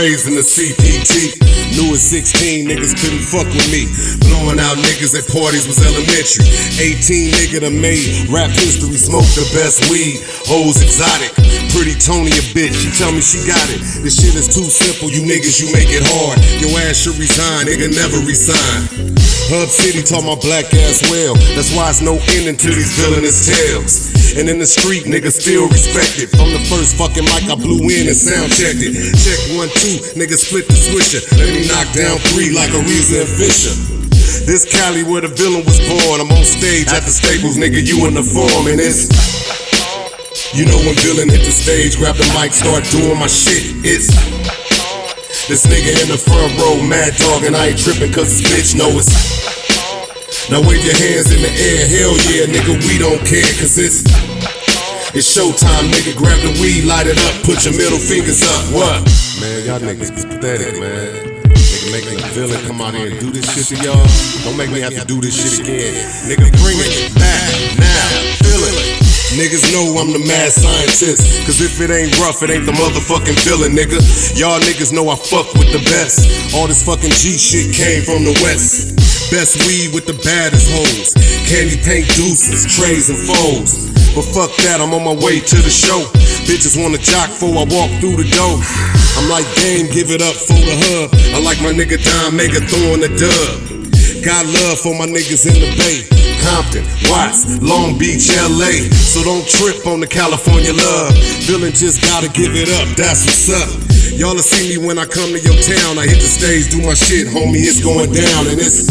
raised in the CPT. Knew at 16 niggas couldn't fuck with me. Blowing out niggas at parties was elementary. 18 nigga that made rap history, smoked the best weed. Hoes exotic, pretty Tony a bitch. She tell me she got it. This shit is too simple, you niggas, you make it hard. Your ass should resign, nigga never resign. Hub City taught my black ass well. That's why it's no ending to these villainous tales. And in the street, niggas still respect it. From the first fucking mic I blew in and sound checked it. Check 1, 2, niggas split the swisher. Let me knock down 3 like Ariza and Fisher. This Cali where the villain was born. I'm on stage at the Staples, nigga, you in the form. And it's, you know when villain hit the stage, grab the mic, start doing my shit. It's this nigga in the front row, mad dog, and I ain't tripping cause this bitch know it's. Now wave your hands in the air, hell yeah, nigga, we don't care cause it's showtime, nigga, grab the weed, light it up, put your middle fingers up, what? Man, y'all niggas is pathetic, man. Nigga make me villain come out here and do this shit to y'all. Don't make me have to do this shit again. Nigga, bring it back now, feel it. Niggas know I'm the mad scientist, cause if it ain't rough, it ain't the motherfucking villain, nigga. Y'all niggas know I fuck with the best. All this fucking G shit came from the west. Best weed with the baddest hoes. Candy paint deuces, trays and foes. But fuck that, I'm on my way to the show. Bitches wanna jock before I walk through the door. I'm like, game, give it up for the hub. I like my nigga Don Mega throwing the dub. Got love for my niggas in the Bay, Compton, Watts, Long Beach, LA. So don't trip on the California love. Villain just gotta give it up, that's what's up. Y'all will see me when I come to your town. I hit the stage, do my shit, homie, it's going down. And it's,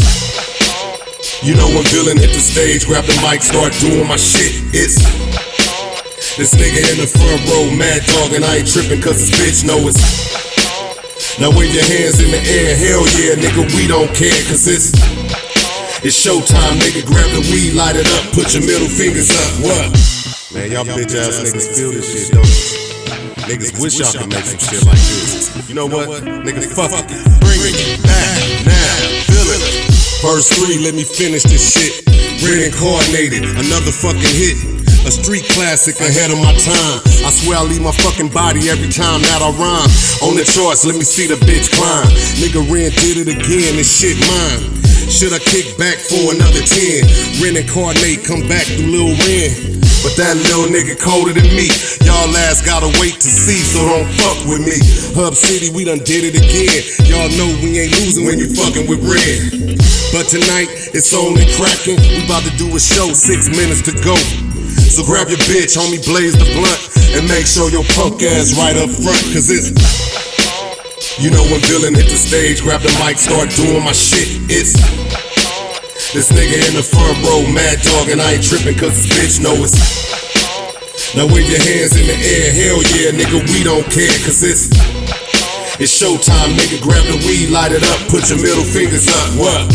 you know when villain hit the stage, grab the mic, start doing my shit. It's this nigga in the front row, mad dog, and I ain't tripping cause this bitch know it's. Now wave your hands in the air, hell yeah, nigga, we don't care cause it's showtime, nigga, grab the weed, light it up, put your middle fingers up, what? Man, y'all bitch ass niggas feel this shit, don't you? Niggas wish y'all could make some shit like this. You know what? Nigga, fuck it, bring it back now, feel it. Verse 3, let me finish this shit. Reincarnated, another fucking hit. A street classic ahead of my time. I swear I leave my fucking body every time that I rhyme. On the charts, let me see the bitch climb. Nigga Ren did it again, this shit mine. Should I kick back for another 10? Ren incarnate, come back through Lil Ren. But that little nigga colder than me. Y'all ass gotta wait to see, so don't fuck with me. Hub City, we done did it again. Y'all know we ain't losing when you fucking with Ren. But tonight, it's only cracking. We about to do a show, 6 minutes to go. So grab your bitch, homie, blaze the blunt, and make sure your punk ass right up front, cause it's, you know when villain hit the stage, grab the mic, start doing my shit. It's this nigga in the front row, mad dog, and I ain't tripping cause this bitch know it's. Now wave your hands in the air, hell yeah, nigga, we don't care cause it's showtime, nigga, grab the weed, light it up, put your middle fingers up, what?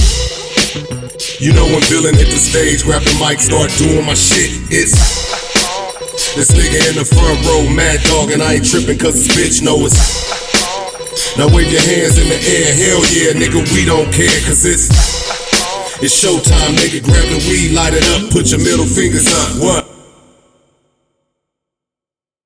You know when villain hit the stage, grab the mic, start doing my shit. It's this nigga in the front row, mad dog, and I ain't tripping cause this bitch know it's. Now wave your hands in the air, hell yeah, nigga, we don't care cause it's showtime, nigga, grab the weed, light it up, put your middle fingers up, what?